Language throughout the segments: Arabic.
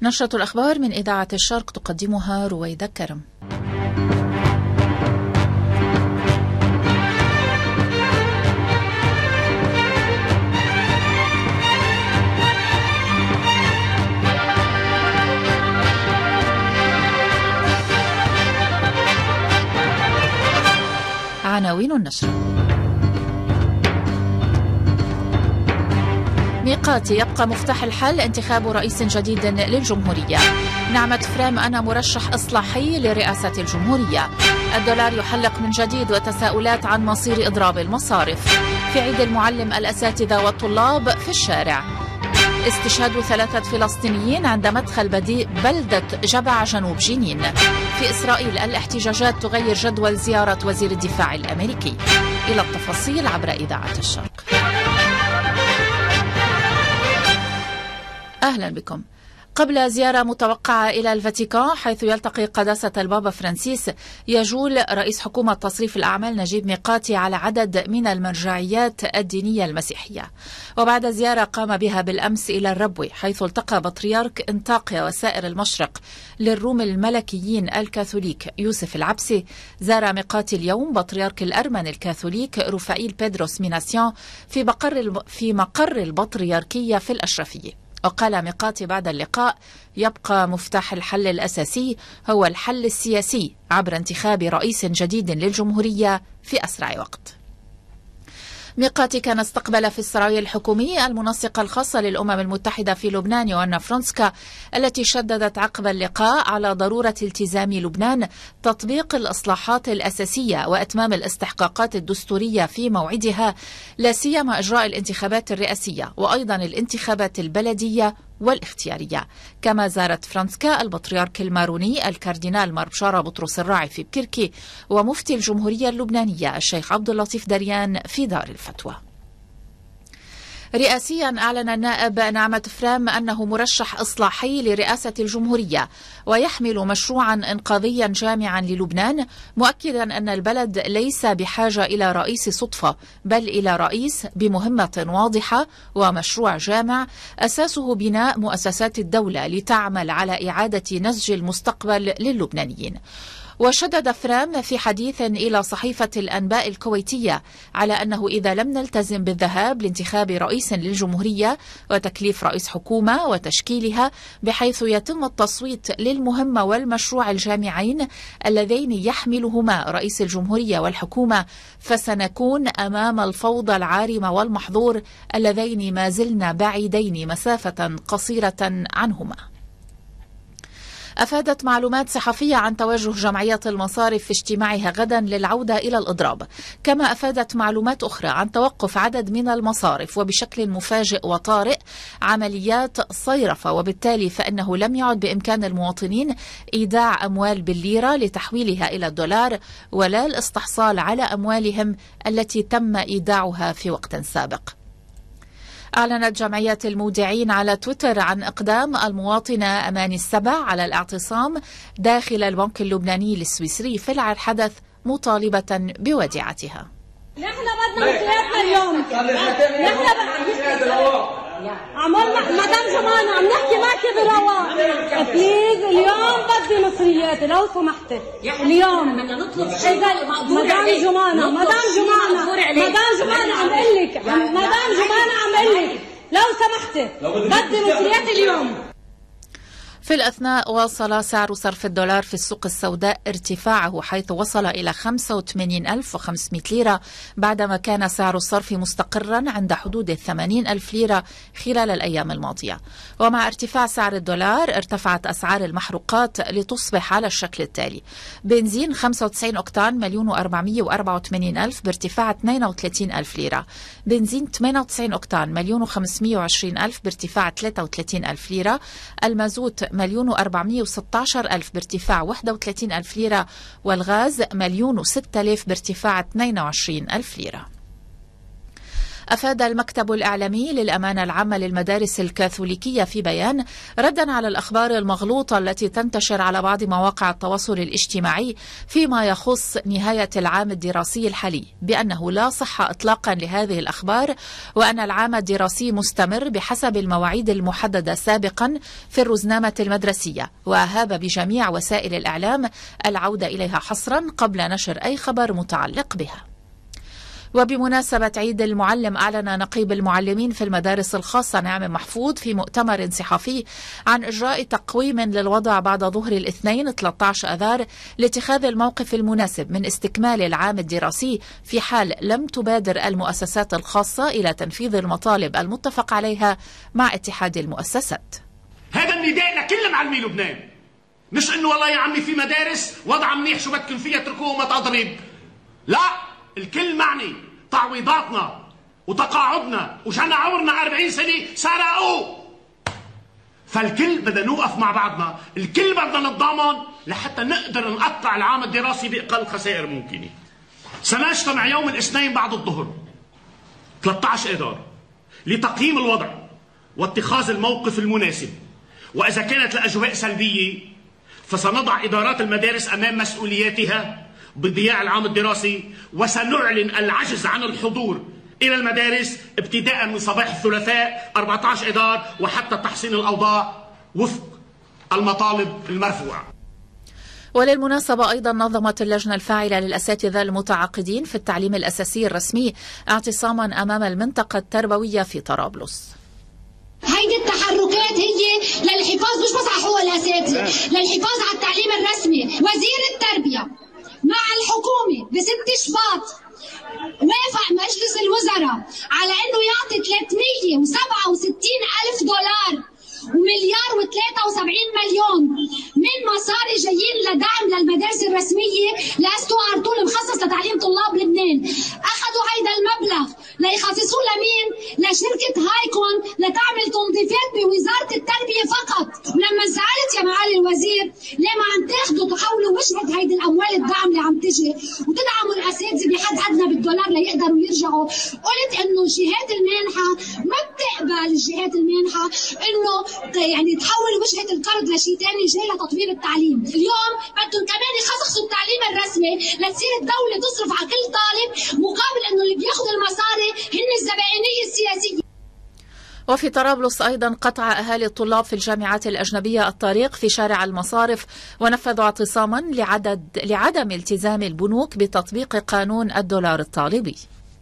نشرة الأخبار من إذاعة الشرق تقدمها رويدة كرم. عناوين النشرة: ميقاتي يبقى مفتاح الحل انتخاب رئيس جديد للجمهورية. نعمة فريم أنا مرشح إصلاحي لرئاسة الجمهورية. الدولار يحلق من جديد وتساؤلات عن مصير إضراب المصارف. في عيد المعلم الأساتذة والطلاب في الشارع. استشهاد 3 فلسطينيين عند مدخل بلدة جبع جنوب جنين. في إسرائيل الاحتجاجات تغير جدول زيارة وزير الدفاع الأمريكي. إلى التفاصيل عبر إذاعة الشرق. أهلا بكم. قبل زيارة متوقعة إلى الفاتيكان حيث يلتقي قداسة البابا فرانسيس، يجول رئيس حكومة تصريف الأعمال نجيب ميقاتي على عدد من المرجعيات الدينية المسيحية. وبعد زيارة قام بها بالأمس إلى الربوي حيث التقى بطريرك انطاكيا وسائر المشرق للروم الملكيين الكاثوليك يوسف العبسي، زار ميقاتي اليوم بطريرك الأرمن الكاثوليك رفائيل بيدروس ميناسيون في مقر البطريركية في الأشرفية. وقال ميقاتي بعد اللقاء: يبقى مفتاح الحل الأساسي هو الحل السياسي عبر انتخاب رئيس جديد للجمهورية في أسرع وقت. ميقاتي كان استقبل في السراي الحكومي المنسقة الخاصة للأمم المتحدة في لبنان يوهانا فرونسكا، التي شددت عقب اللقاء على ضرورة التزام لبنان تطبيق الإصلاحات الأساسية وإتمام الاستحقاقات الدستورية في موعدها، لا سيما إجراء الانتخابات الرئاسية وأيضا الانتخابات البلدية والاختيارية. كما زارت فرانسكا البطريرك الماروني الكاردينال ماربشارة بطرس الراعي في بكركي ومفتي الجمهورية اللبنانية الشيخ عبد اللطيف دريان في دار الفتوى. رئاسيا أعلن النائب نعمة فريم أنه مرشح إصلاحي لرئاسة الجمهورية ويحمل مشروعا إنقاذيا جامعا للبنان، مؤكدا أن البلد ليس بحاجة إلى رئيس صدفة بل إلى رئيس بمهمة واضحة ومشروع جامع أساسه بناء مؤسسات الدولة لتعمل على إعادة نسج المستقبل للبنانيين. وشدد فريم في حديث إلى صحيفة الأنباء الكويتية على أنه إذا لم نلتزم بالذهاب لانتخاب رئيس للجمهورية وتكليف رئيس حكومة وتشكيلها بحيث يتم التصويت للمهمة والمشروع الجامعين اللذين يحملهما رئيس الجمهورية والحكومة، فسنكون أمام الفوضى العارمة والمحظور اللذين ما زلنا بعيدين مسافة قصيرة عنهما. أفادت معلومات صحفية عن توجه جمعية المصارف في اجتماعها غدا للعودة إلى الإضراب، كما أفادت معلومات أخرى عن توقف عدد من المصارف وبشكل مفاجئ وطارئ عمليات صيرفة، وبالتالي فإنه لم يعد بإمكان المواطنين إيداع أموال بالليرة لتحويلها إلى الدولار ولا الاستحصال على أموالهم التي تم إيداعها في وقت سابق. أعلنت جمعية المودعين على تويتر عن إقدام المواطنة أماني السبع على الاعتصام داخل البنك اللبناني السويسري في الحدث مطالبة بوديعتها. نحن بدنا مصرياتنا اليوم. نحن مدام جمانة عم نحكي معك برواق. بليز اليوم بدي مصرياتي لو سمحتي. اليوم بدنا نطلب شيء مدام جمانة عم بقول لك لو سمحتي بدي مصرياتي اليوم. في الأثناء واصل سعر صرف الدولار في السوق السوداء ارتفاعه حيث وصل إلى 85,500 ليرة بعدما كان سعر الصرف مستقرا عند حدود 80,000 ليرة خلال الأيام الماضية. ومع ارتفاع سعر الدولار ارتفعت أسعار المحروقات لتصبح على الشكل التالي: بنزين 95 أكتان 1,484,000 بارتفاع 32,000 ليرة، بنزين 98 أكتان 1,520,000 بارتفاع 33,000 ليرة، المازوت 1,416,000 بارتفاع 31,000 ليرة، والغاز 1,006,000 بارتفاع 22,000 ليرة. أفاد المكتب الإعلامي للأمانة العامة للمدارس الكاثوليكية في بيان ردا على الأخبار المغلوطة التي تنتشر على بعض مواقع التواصل الاجتماعي فيما يخص نهاية العام الدراسي الحالي بأنه لا صحة إطلاقا لهذه الأخبار، وأن العام الدراسي مستمر بحسب المواعيد المحددة سابقا في الرزنامة المدرسية، وهاب بجميع وسائل الإعلام العودة إليها حصرا قبل نشر أي خبر متعلق بها. وبمناسبة عيد المعلم أعلن نقيب المعلمين في المدارس الخاصة نعم محفوظ في مؤتمر صحفي عن إجراء تقويم للوضع بعد ظهر الاثنين 13 أذار لاتخاذ الموقف المناسب من استكمال العام الدراسي في حال لم تبادر المؤسسات الخاصة إلى تنفيذ المطالب المتفق عليها مع اتحاد المؤسسات. هذا النداء لكل معلمي لبنان، مش انه والله يا عمي في مدارس وضع منيح شو بدكم فيها اتركوه وما تضرب، لا، الكل معني. تعويضاتنا وتقاعدنا وشنعورنا 40 سنة سرقوا، فالكل بدنا نوقف مع بعضنا، الكل بدنا نتضامن لحتى نقدر نقطع العام الدراسي بأقل خسائر ممكنة. سنجتمع يوم الاثنين بعد الظهر 13 إذار لتقييم الوضع واتخاذ الموقف المناسب، وإذا كانت الأجواء سلبية فسنضع إدارات المدارس أمام مسؤولياتها بضياع العام الدراسي، وسنعلن العجز عن الحضور إلى المدارس ابتداء من صباح الثلاثاء 14 إذار وحتى تحسين الأوضاع وفق المطالب المرفوعة. وللمناسبة أيضا نظمت اللجنة الفاعلة للأساتذة المتعاقدين في التعليم الأساسي الرسمي اعتصاما أمام المنطقة التربوية في طرابلس. هيدي التحركات هي للحفاظ مش بس على حقوق الأساتذة، للحفاظ على التعليم الرسمي. وزير التربية مع الحكومة ب6 شباط وافق مجلس الوزراء على انه يعطي 367,000 دولار ومليار و73 مليون من مصاري جايين لدعم للمدارس الرسمية لاستوار طول مخصص لتعليم طلاب لبنان. اخذوا هيدا المبلغ ليخصصوه لمين؟ لشركة هايكون لتعمل تنظيفات بوزارة التربية فقط. ولما سألت يا معالي الوزير ليه ما عم تاخذوا تحولوا وجهة هيدي الاموال الدعم اللي عم تجي وتدعموا الاساتذة بحد ادنى بالدولار ليقدروا يرجعوا، قلت انه الجهات المانحة ما بتقبل الجهات المانحة انه يعني تحول وجهة القرض لشيء ثاني جاي لتطوير التعليم. اليوم بدهم كمان يخصصوا التعليم الرسمي لتصير الدولة تصرف على كل طالب مقابل انه اللي بياخذ المصاري هن الزبائنية السياسية. وفي طرابلس أيضا قطع أهالي الطلاب في الجامعات الأجنبية الطريق في شارع المصارف ونفذوا اعتصاما لعدم التزام البنوك بتطبيق قانون الدولار الطالبي.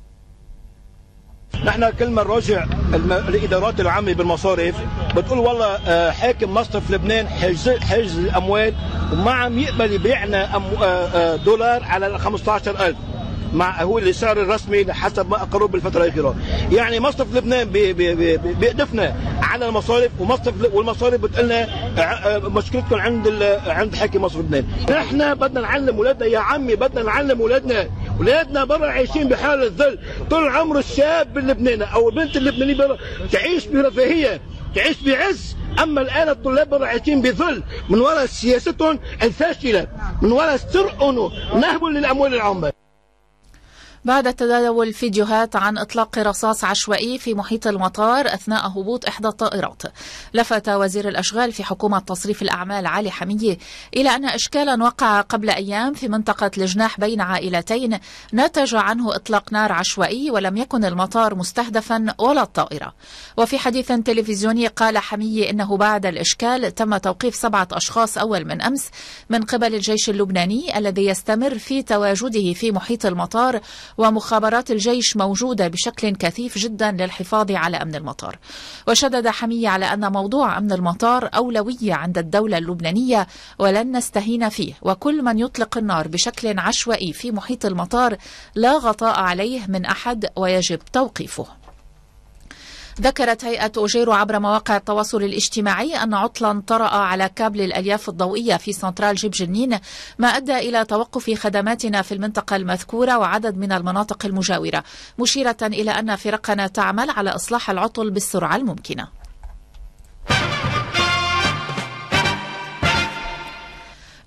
نحن كل ما نراجع الادارات العامه بالمصارف بتقول والله حاكم مصرف لبنان حجز الاموال وما عم يقبل يبيعنا دولار على 15,000 مع هو السعر الرسمي حسب ما اقروا بالفتره الاخيره. يعني مصرف لبنان بيقدفنا على المصارف والمصارف بتقول لنا مشكلتكم عند حاكم مصرف لبنان. نحن بدنا نعلم اولادنا يا عمي، بدنا نعلم اولادنا برا عايشين بحال الذل طول عمر. الشاب اللبناني او البنت اللبنانيه برا تعيش برفاهيه، تعيش بعز، اما الان الطلاب برا عايشين بذل من وراء سياستهم الفاشله، من وراء سرقهم ونهبوا للاموال العامه. بعد تداول فيديوهات عن إطلاق رصاص عشوائي في محيط المطار أثناء هبوط إحدى الطائرات، لفت وزير الأشغال في حكومة تصريف الأعمال علي حمية إلى أن إشكالا وقع قبل أيام في منطقة الجناح بين عائلتين نتج عنه إطلاق نار عشوائي ولم يكن المطار مستهدفا ولا الطائرة. وفي حديث تلفزيوني قال حمية إنه بعد الإشكال تم توقيف 7 أشخاص أول من أمس من قبل الجيش اللبناني الذي يستمر في تواجده في محيط المطار، ومخابرات الجيش موجودة بشكل كثيف جدا للحفاظ على أمن المطار. وشدد حمية على أن موضوع أمن المطار أولوية عند الدولة اللبنانية ولن نستهين فيه، وكل من يطلق النار بشكل عشوائي في محيط المطار لا غطاء عليه من أحد ويجب توقيفه. ذكرت هيئة أوجيرو عبر مواقع التواصل الاجتماعي أن عطلا طرأ على كابل الألياف الضوئية في سنترال جيب جنين ما أدى إلى توقف خدماتنا في المنطقة المذكورة وعدد من المناطق المجاورة، مشيرة إلى أن فرقنا تعمل على إصلاح العطل بالسرعة الممكنة.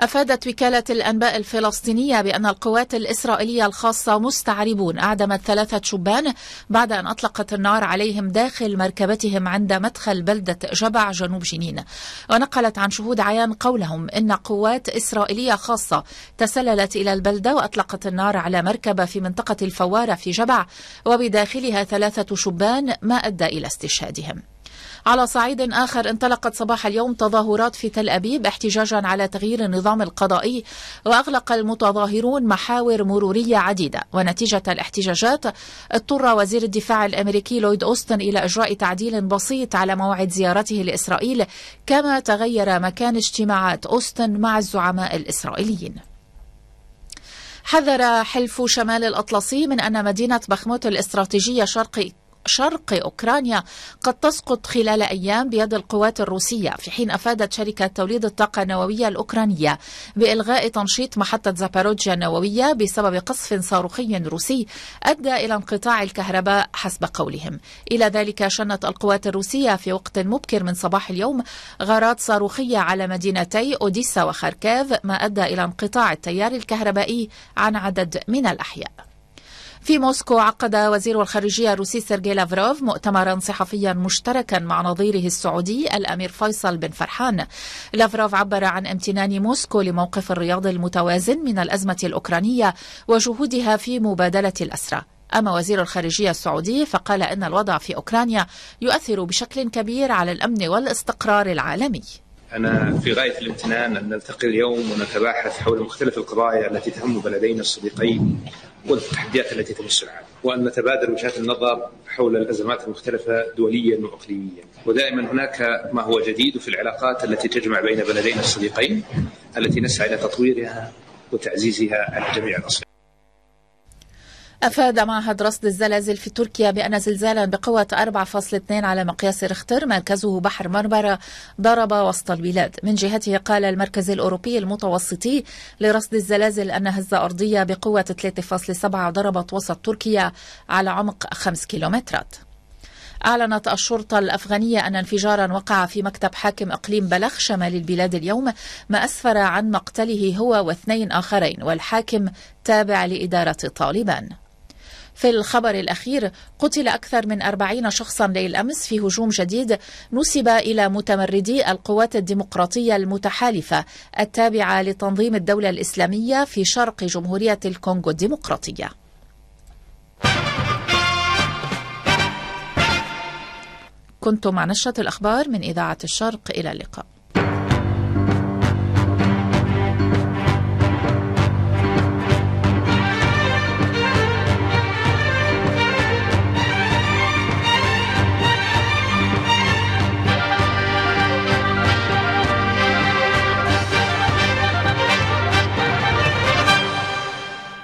أفادت وكالة الأنباء الفلسطينية بأن القوات الإسرائيلية الخاصة مستعربون أعدمت 3 شبان بعد أن أطلقت النار عليهم داخل مركبتهم عند مدخل بلدة جبع جنوب جنين. ونقلت عن شهود عيان قولهم إن قوات إسرائيلية خاصة تسللت إلى البلدة وأطلقت النار على مركبة في منطقة الفوارة في جبع وبداخلها 3 شبان ما أدى إلى استشهادهم. على صعيد آخر، انطلقت صباح اليوم تظاهرات في تل أبيب احتجاجا على تغيير النظام القضائي، وأغلق المتظاهرون محاور مرورية عديدة. ونتيجة الاحتجاجات اضطر وزير الدفاع الأمريكي لويد أوستن إلى إجراء تعديل بسيط على موعد زيارته لإسرائيل، كما تغير مكان اجتماعات أوستن مع الزعماء الإسرائيليين. حذر حلف شمال الأطلسي من أن مدينة بخموت الاستراتيجية شرق أوكرانيا قد تسقط خلال أيام بيد القوات الروسية، في حين أفادت شركة توليد الطاقة النووية الأوكرانية بإلغاء تنشيط محطة زاباروجيا النووية بسبب قصف صاروخي روسي أدى إلى انقطاع الكهرباء حسب قولهم. إلى ذلك شنت القوات الروسية في وقت مبكر من صباح اليوم غارات صاروخية على مدينتي أوديسا وخاركيف، ما أدى إلى انقطاع التيار الكهربائي عن عدد من الأحياء. في موسكو عقد وزير الخارجية الروسي سيرجي لافروف مؤتمرا صحفيا مشتركا مع نظيره السعودي الأمير فيصل بن فرحان. لافروف عبر عن امتنان موسكو لموقف الرياض المتوازن من الأزمة الأوكرانية وجهودها في مبادلة الأسرى. أما وزير الخارجية السعودي فقال إن الوضع في أوكرانيا يؤثر بشكل كبير على الأمن والاستقرار العالمي. أنا في غاية الامتنان أن نلتقي اليوم ونتباحث حول مختلف القضايا التي تهم بلدينا الصديقين والتحديات التي تمس العالم، وأن نتبادل وجهات النظر حول الأزمات المختلفة دوليا وإقليميا. ودائما هناك ما هو جديد في العلاقات التي تجمع بين بلدينا الصديقين التي نسعى إلى تطويرها وتعزيزها على جميع الأصعدة. أفاد معهد رصد الزلازل في تركيا بأن زلزالا بقوة 4.2 على مقياس ريختر مركزه بحر مرمرة ضرب وسط البلاد. من جهته قال المركز الأوروبي المتوسطي لرصد الزلازل أن هزة أرضية بقوة 3.7 ضربت وسط تركيا على عمق 5 كيلومترات. أعلنت الشرطة الأفغانية أن انفجارا وقع في مكتب حاكم إقليم بلخ شمال البلاد اليوم، ما أسفر عن مقتله هو و2 آخرين، والحاكم تابع لإدارة طالبان. في الخبر الأخير، قتل أكثر من 40 شخصا ليل أمس في هجوم جديد نسب إلى متمردي القوات الديمقراطية المتحالفة التابعة لتنظيم الدولة الإسلامية في شرق جمهورية الكونغو الديمقراطية. كنتم مع نشرة الأخبار من إذاعة الشرق، إلى اللقاء.